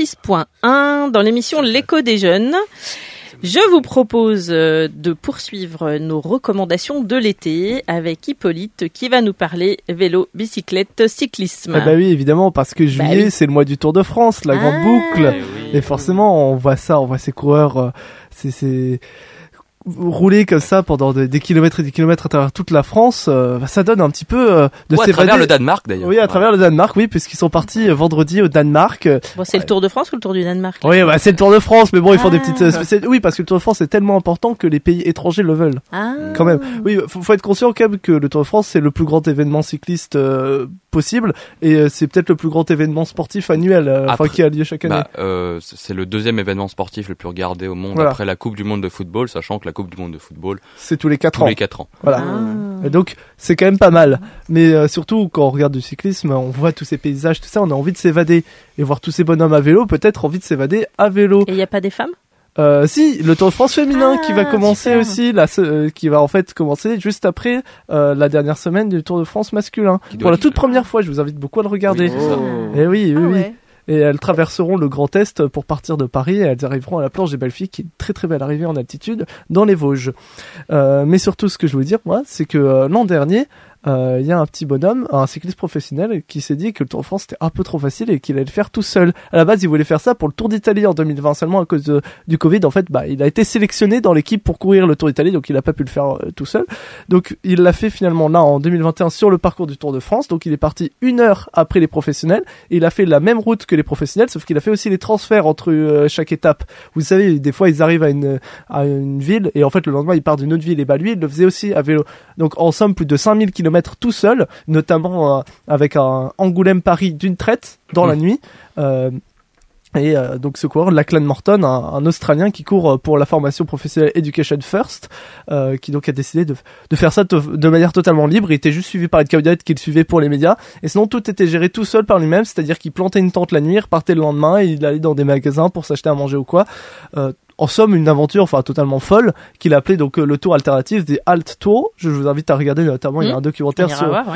106.1 dans l'émission L'écho des jeunes. Je vous propose de poursuivre nos recommandations de l'été avec Hippolyte qui va nous parler vélo, bicyclette, cyclisme. Ah bah oui, évidemment, parce que juillet, oui. c'est le mois du Tour de France, la grande boucle. Et forcément, on voit ça, on voit ces coureurs, c'est rouler comme ça pendant des kilomètres et des kilomètres à travers toute la France, ça donne un petit peu de Ou à travers le Danemark d'ailleurs. Oui, à travers le Danemark, oui, puisqu'ils sont partis vendredi au Danemark. Bon, c'est le Tour de France ou le Tour du Danemark? Oui, bah, c'est le Tour de France, mais bon, ils font des petites spécialités. Oui, parce que le Tour de France est tellement important que les pays étrangers le veulent. Quand même. Oui, faut être conscient quand même que le Tour de France, c'est le plus grand événement cycliste possible, et c'est peut-être le plus grand événement sportif annuel, qui a lieu chaque année. C'est le deuxième événement sportif le plus regardé au monde après la Coupe du Monde de football, sachant que la Coupe du Monde de football, c'est tous les 4 ans. Tous les 4 ans. Voilà. Et donc, c'est quand même pas mal. Mais surtout, quand on regarde du cyclisme, on voit tous ces paysages, tout ça, on a envie de s'évader. Et voir tous ces bonhommes à vélo, peut-être envie de s'évader à vélo. Et il n'y a pas des femmes? Si, le Tour de France féminin qui va commencer aussi, qui va en fait commencer juste après la dernière semaine du Tour de France masculin. Pour la toute première fois, je vous invite beaucoup à le regarder. Oui, et oui. Ouais. Et elles traverseront le Grand Est pour partir de Paris et elles arriveront à la planche des Belles-Filles, qui est une très très belle arrivée en altitude dans les Vosges. Mais surtout, ce que je voulais dire, moi, c'est que l'an dernier, il y a un petit bonhomme, un cycliste professionnel, qui s'est dit que le Tour de France c'était un peu trop facile et qu'il allait le faire tout seul. À la base, il voulait faire ça pour le Tour d'Italie en 2020, seulement à cause du Covid. En fait, il a été sélectionné dans l'équipe pour courir le Tour d'Italie, donc il a pas pu le faire tout seul. Donc, il l'a fait finalement là en 2021 sur le parcours du Tour de France. Donc, il est parti 1 heure après les professionnels et il a fait la même route que les professionnels, sauf qu'il a fait aussi les transferts entre chaque étape. Vous savez, des fois, ils arrivent à une ville et en fait, le lendemain, ils partent d'une autre ville. Et lui, il le faisait aussi à vélo. Donc, en somme, plus de 5000 km tout seul, notamment avec un Angoulême-Paris d'une traite dans la nuit. Donc ce coureur, Lachlan Morton, un Australien qui court pour la formation professionnelle Education First, qui donc a décidé de faire ça de manière totalement libre. Il était juste suivi par une camionnette qu'il suivait pour les médias, et sinon tout était géré tout seul par lui-même, c'est-à-dire qu'il plantait une tente la nuit, repartait le lendemain et il allait dans des magasins pour s'acheter à manger ou quoi. en somme une aventure totalement folle qu'il a appelé donc le tour alternatif des Alt Tours. Je vous invite à regarder, notamment il y a un documentaire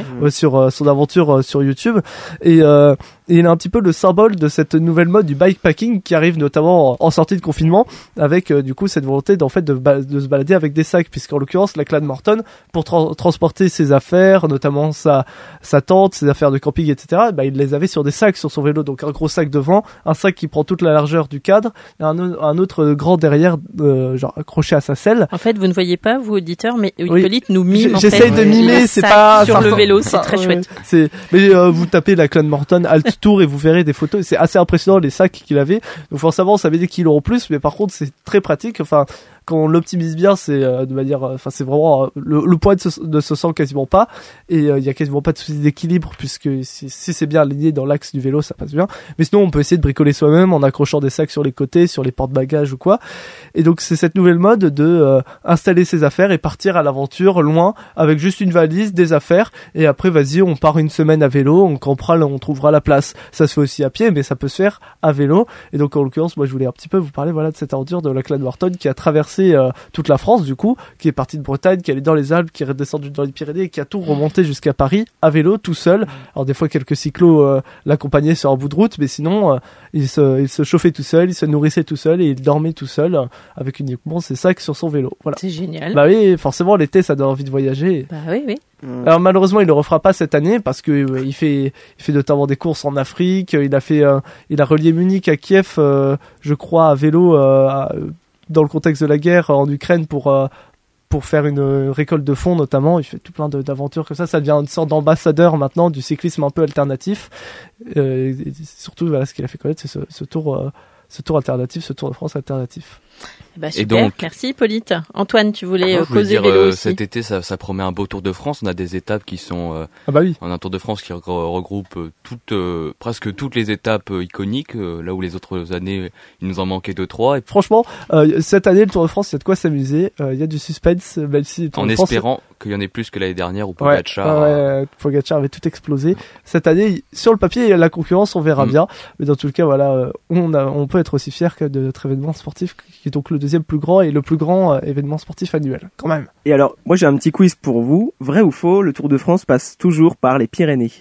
sur son aventure sur YouTube et il est un petit peu le symbole de cette nouvelle mode du bikepacking qui arrive notamment en sortie de confinement avec du coup cette volonté de se balader avec des sacs, puisqu'en l'occurrence la Clan Morton, pour transporter ses affaires, notamment sa tente, ses affaires de camping, etc., il les avait sur des sacs sur son vélo, donc un gros sac devant, un sac qui prend toute la largeur du cadre et un autre grand derrière genre accroché à sa selle. En fait vous ne voyez pas, vous auditeurs, mais Hippolyte nous mime j'essaye de mimer, c'est pas sur le vélo, c'est très chouette. Mais vous tapez la Clan Morton Alt Tour et vous verrez des photos, c'est assez impressionnant les sacs qu'il avait. Donc forcément ça avait des kilos en plus, mais par contre c'est très pratique. Quand on l'optimise bien, c'est de manière, c'est vraiment le poids ne se sent quasiment pas, et il y a quasiment pas de souci d'équilibre, puisque si c'est bien aligné dans l'axe du vélo, ça passe bien. Mais sinon on peut essayer de bricoler soi-même en accrochant des sacs sur les côtés, sur les porte-bagages ou quoi. Et donc c'est cette nouvelle mode de installer ses affaires et partir à l'aventure loin avec juste une valise, des affaires, et après vas-y on part une semaine à vélo, on campera là, on trouvera la place. Ça se fait aussi à pied, mais ça peut se faire à vélo. Et donc en l'occurrence moi je voulais un petit peu vous parler de cette aventure de la Clan Morton qui a traversé toute la France du coup, qui est partie de Bretagne, qui est allée dans les Alpes, qui est redescendue dans les Pyrénées et qui a tout remonté jusqu'à Paris à vélo tout seul. Alors des fois quelques cyclos l'accompagnaient sur un bout de route, mais sinon il se chauffait tout seul, il se nourrissait tout seul et il dormait tout seul avec uniquement ses sacs sur son vélo. Voilà. C'est génial. Bah oui, forcément l'été ça donne envie de voyager. Bah oui. Alors malheureusement il le refera pas cette année parce que il fait notamment des courses en Afrique. Il a relié Munich à Kiev, je crois, à vélo dans le contexte de la guerre en Ukraine pour faire une récolte de fonds notamment. Il fait tout plein d'aventures comme ça. Ça devient une sorte d'ambassadeur maintenant du cyclisme un peu alternatif. Et surtout ce qu'il a fait connaître, c'est ce tour alternatif, ce Tour de France alternatif. Super, et donc, merci Hippolyte. Antoine, tu voulais causer vélo aussi. Cet été, ça promet un beau Tour de France. On a des étapes qui sont on a un Tour de France qui regroupe presque toutes les étapes iconiques, là où les autres années il nous en manquait 2-3. Et franchement, cette année le Tour de France, il y a de quoi s'amuser. Il y a du suspense, même si en espérant qu'il y en ait plus que l'année dernière où Pogacar Pogacar avait tout explosé. Cette année, sur le papier, il y a la concurrence, on verra bien. Mais dans tout le cas, on peut être aussi fier que de notre événement sportif, qui est donc le deuxième plus grand et le plus grand événement sportif annuel, quand même. Et alors, moi j'ai un petit quiz pour vous. Vrai ou faux, le Tour de France passe toujours par les Pyrénées?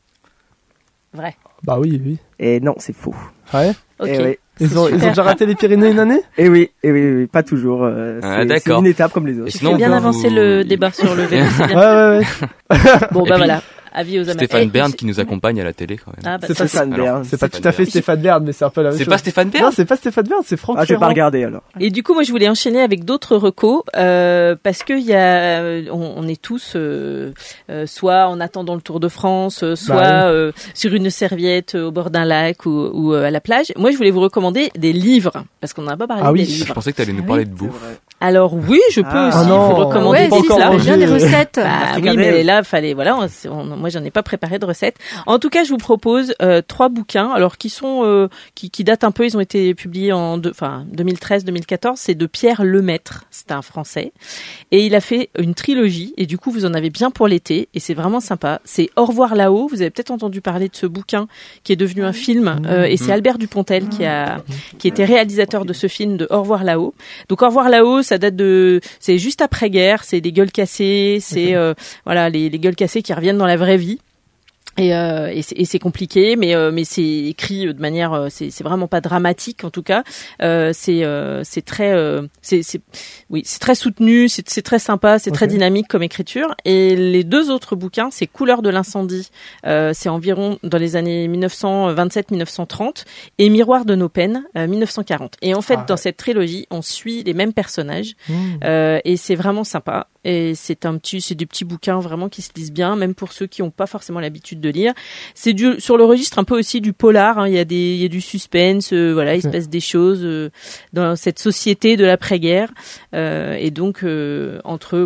Vrai. Bah oui. Et non, c'est faux. Ouais. Ok. Ils ont déjà raté les Pyrénées une année? Et oui, pas toujours. C'est une étape comme les autres. Tu fais bien avancer le débat sur le vélo. Ouais. Bon, voilà. Avis aux amateurs. Stéphane Bern qui nous accompagne à la télé quand même. C'est pas Stéphane Bern. C'est pas tout à fait Stéphane Bern, mais c'est un peu la même chose. C'est pas Stéphane Bern? Non, c'est pas Stéphane Bern, c'est Franck Ferrand. Je vais pas regarder alors. Et du coup, moi, je voulais enchaîner avec d'autres recos, parce que on est tous, soit en attendant le Tour de France, soit sur une serviette au bord d'un lac ou à la plage. Moi, je voulais vous recommander des livres, parce qu'on n'a pas parlé des livres. Je pensais que tu allais nous parler de bouffe. Alors oui, je peux aussi vous recommander bien des recettes. Oui, mais là, fallait moi j'en ai pas préparé de recettes. En tout cas, je vous propose 3 bouquins, alors qui sont qui datent un peu. Ils ont été publiés en 2013-2014. C'est de Pierre Lemaître, c'est un Français, et il a fait une trilogie. Et du coup, vous en avez bien pour l'été, et c'est vraiment sympa. C'est Au revoir là-haut. Vous avez peut-être entendu parler de ce bouquin qui est devenu un film, et c'est Albert Dupontel qui était réalisateur de ce film de Au revoir là-haut. Donc Au revoir là-haut, ça date c'est juste après-guerre, c'est des gueules cassées, c'est les gueules cassées qui reviennent dans la vraie vie. Et c'est compliqué, mais c'est écrit de manière, c'est vraiment pas dramatique en tout cas. C'est très soutenu, c'est très sympa, c'est très dynamique comme écriture. Et les 2 autres bouquins, c'est Couleurs de l'incendie, c'est environ dans les années 1927-1930, et Miroir de nos peines, 1940. Et en fait, dans cette trilogie, on suit les mêmes personnages, et c'est vraiment sympa. Et c'est des petits bouquins vraiment qui se lisent bien, même pour ceux qui n'ont pas forcément l'habitude de lire. C'est sur le registre un peu aussi du polar, hein. Il y a du suspense, il se passe des choses dans cette société de l'après-guerre, et donc entre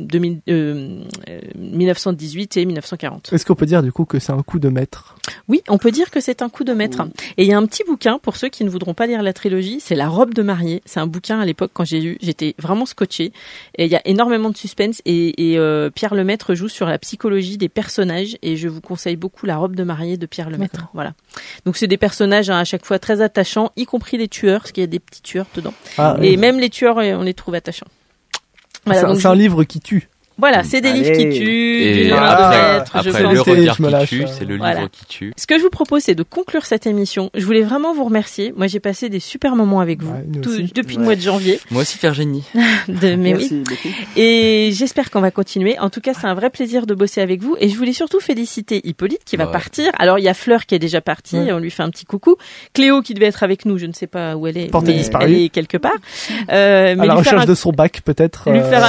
1918 et 1940. Est-ce qu'on peut dire du coup que c'est un coup de maître? Oui, on peut dire que c'est un coup de maître. Et il y a un petit bouquin pour ceux qui ne voudront pas lire la trilogie, c'est La robe de mariée. C'est un bouquin à l'époque quand j'ai lu, j'étais vraiment scotchée, et il y a énormément de suspense et Pierre Lemaitre joue sur la psychologie des personnages et je vous conseille beaucoup La robe de mariée de Pierre Lemaitre. D'accord. Voilà. Donc c'est des personnages à chaque fois très attachants, y compris les tueurs, parce qu'il y a des petits tueurs dedans. Et même les tueurs, on les trouve attachants. Voilà, c'est un livre qui tue. Voilà, c'est des livres qui tuent, Et d'une main de maître, je après pense. le regard je me qui lâche, tue, c'est le Voilà. livre qui tue. Ce que je vous propose, c'est de conclure cette émission. Je voulais vraiment vous remercier. Moi, j'ai passé des super moments avec vous Ouais, nous aussi. depuis le mois de janvier. Moi aussi, Virginie. Mais Merci oui. beaucoup. Et j'espère qu'on va continuer. En tout cas, c'est un vrai plaisir de bosser avec vous. Et je voulais surtout féliciter Hippolyte qui va Ouais. partir. Alors, il y a Fleur qui est déjà partie. Ouais. On lui fait un petit coucou. Cléo qui devait être avec nous. Je ne sais pas où elle est. Portée mais disparue. elle est quelque part. Mais À la lui faire recherche un- de son bac, peut-être. lui faire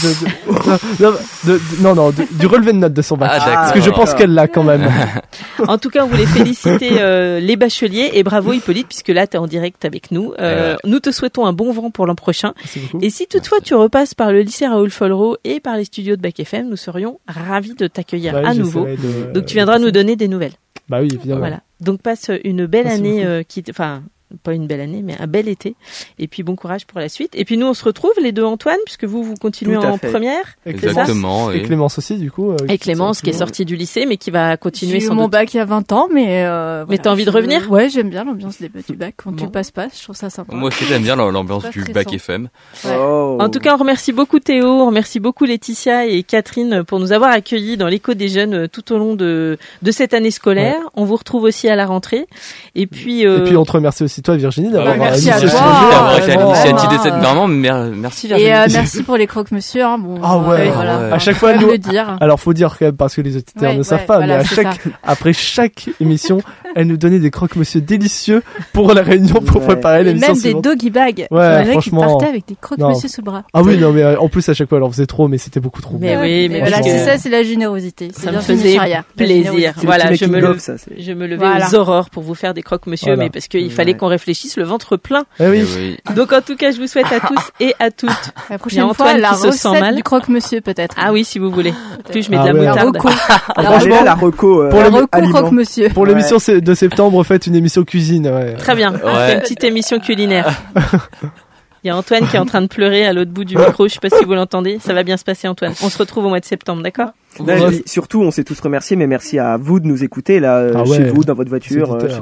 un du relevé de notes de son bac. Ah, d'accord. Parce que je pense qu'elle l'a quand même. En tout cas, on voulait féliciter les bacheliers et bravo Hippolyte puisque là, tu es en direct avec nous. Nous te souhaitons un bon vent pour l'an prochain. Merci beaucoup. Et si toutefois tu repasses par le lycée Raoul Follereau et par les studios de Bac FM, nous serions ravis de t'accueillir Bah oui, à nouveau. j'essaierai de- Donc tu viendras nous donner des nouvelles. Bah oui, évidemment. Voilà. Donc passe une belle Merci année enfin pas une belle année mais un bel été et puis bon courage pour la suite. Et puis nous on se retrouve les deux Antoine puisque vous continuez Tout à en fait. première. Et Exactement. Et Clémence aussi, du coup. Et Clémence qui est sortie du lycée mais qui va continuer J'ai eu sans mon doute. bac il y a 20 ans, mais Mais t'as envie de revenir? Ouais, j'aime bien l'ambiance du bac quand Bon. tu passes pas, je trouve ça sympa. Moi aussi, j'aime bien l'ambiance Pas du stressant. Bac FM. Ouais. Oh. En tout cas, on remercie beaucoup Théo, on remercie beaucoup Laetitia et Catherine pour nous avoir accueillis dans l'écho des jeunes tout au long de cette année scolaire. On vous retrouve aussi à la rentrée. Et puis, Et puis on te remercie aussi toi Virginie d'avoir merci à initié ce toi. projet. D'avoir été à vraiment. l'initiative de cette. Vraiment, merci Virginie. Et merci pour les croque-monsieur. Hein, bon, Ah ouais. voilà. Ouais. À chaque Faut fois, quand même nous- le dire. Alors faut dire quand même parce que les auditeurs Ouais, ne savent ouais, pas, voilà, mais c'est après chaque émission, elle nous donnait des croque-monsieur délicieux pour la réunion, pour Ouais. préparer Et l'émission même des suivante. doggy bags. Ouais, Il y en a qui franchement. partaient avec des croque-monsieur sous le bras. Ah oui, non mais en plus à chaque fois elle en faisait trop, mais c'était beaucoup trop. Mais bon. oui, mais voilà, parce c'est que ça, c'est la générosité. C'est ça me Virginie faisait Charia, la plaisir. générosité. C'est Voilà, le je petit me making le of, ça, c'est- je me levais Voilà. aux aurores pour vous faire des croque-monsieur, Voilà. mais parce qu'il fallait Ouais. qu'on réfléchisse le ventre plein. Eh oui. Eh oui. Donc en tout cas, je vous souhaite à tous et à toutes. La Il y a prochaine Antoine fois, la qui se sent recette mal. du croque-monsieur peut-être. Ah oui, si vous voulez. Plus je mets Ah de la ouais. La moutarde. reco. Franchement, la reco. Pour La le- reco aliment. croque-monsieur. Pour l'émission de septembre, faites une émission cuisine. Ouais. Très bien. On fait une petite émission culinaire. Il y a Antoine qui est en train de pleurer à l'autre bout du micro. Je sais pas si vous l'entendez. Ça va bien se passer, Antoine. On se retrouve au mois de septembre, d'accord? Là, je dis, surtout, on s'est tous remerciés, mais merci à vous de nous écouter là, Ah ouais. chez vous, dans votre Les voiture. auditeurs.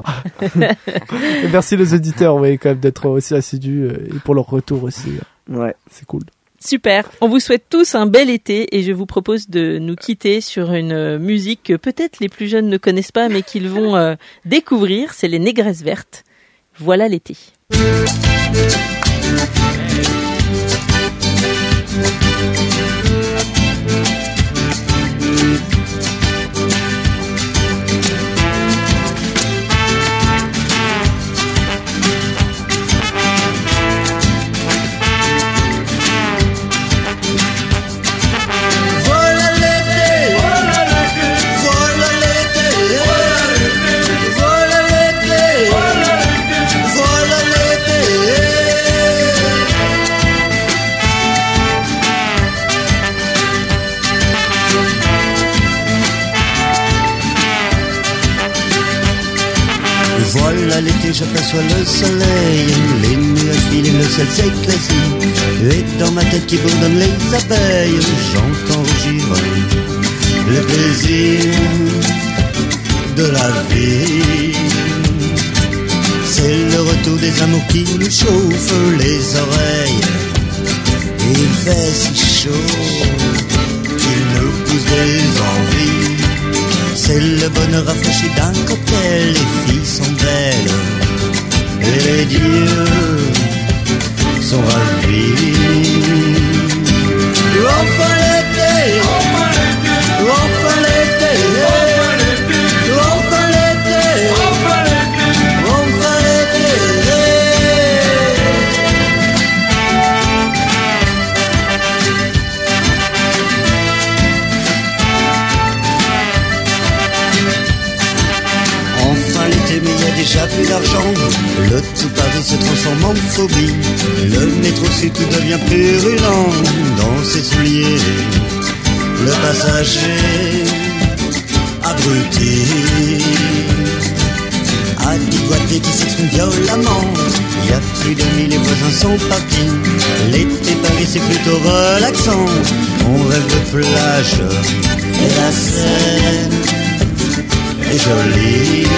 Et merci les auditeurs, oui, quand même d'être aussi assidus et pour leur retour aussi. Ouais. C'est cool. Super. On vous souhaite tous un bel été et je vous propose de nous quitter sur une musique que peut-être les plus jeunes ne connaissent pas mais qu'ils vont découvrir. C'est les Négresses Vertes. Voilà l'été. Voilà l'été, voilà l'été, voilà l'été, voilà l'été, voilà l'été. Voilà l'été, j'aperçois le soleil, les nuages filent et le ciel s'éclaircit. Et dans ma tête qui bourdonne les abeilles, j'entends rougir le plaisir de la vie. C'est le retour des amours qui nous chauffent les oreilles. Et il fait si chaud qu'il nous pousse des envies. C'est le bonheur rafraîchi d'un cocktail. Les filles sont belles et les dieux sont ravis. Enfin l'été, enfin l'été, enfin l'été, enfin l'été, enfin l'été. Enfin l'été, mais il y a déjà plus d'argent. Le tout Paris se transforme en phobie. Le métro sud tout devient purulent dans ses souliers. Le passager abruti a dégoûté qui s'exprime violemment. Il y a plus de 1000, les voisins sont partis. L'été Paris c'est plutôt relaxant. On rêve de plage et la Seine est jolie.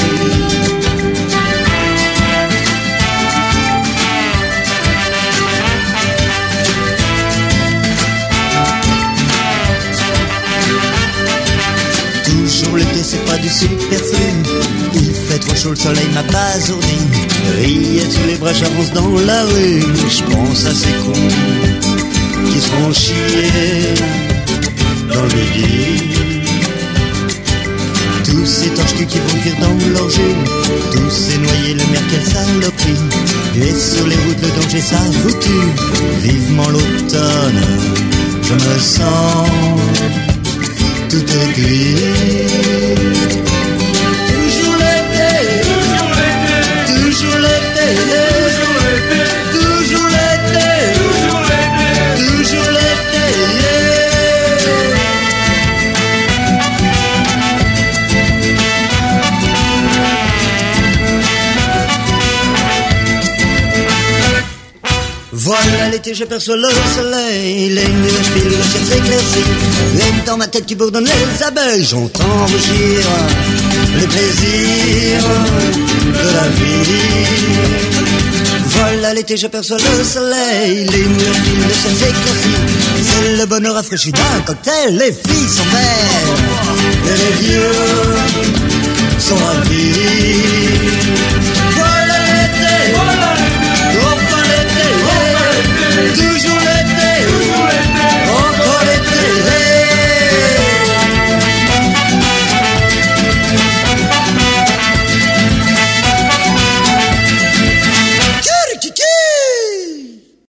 Toujours l'été, c'est pas du superflu. Il fait trop chaud, le soleil m'a basourdi. Rillettes sous les bras, j'avance dans la rue. Je pense à ces cons qui se font chier dans le lit. Tous ces torches qui vont cuire dans leur jus. Tous ces noyés, le maire, quelle saloperie. Et sur les routes, le danger, ça vous tue. Vivement l'automne, je me sens tout gris. Toujours l'été, toujours l'été, toujours l'été, toujours l'été, toujours l'été, toujours l'été. Voilà l'été, j'aperçois le soleil, les nuages filent, le ciel s'éclaircit, et dans ma tête qui bourdonnent les abeilles, j'entends rugir les plaisirs de la vie. Voilà l'été, j'aperçois le soleil, les nuages filent, le ciel s'éclaircit, c'est le bonheur rafraîchi d'un cocktail, les filles sont belles, et les vieux sont ravis.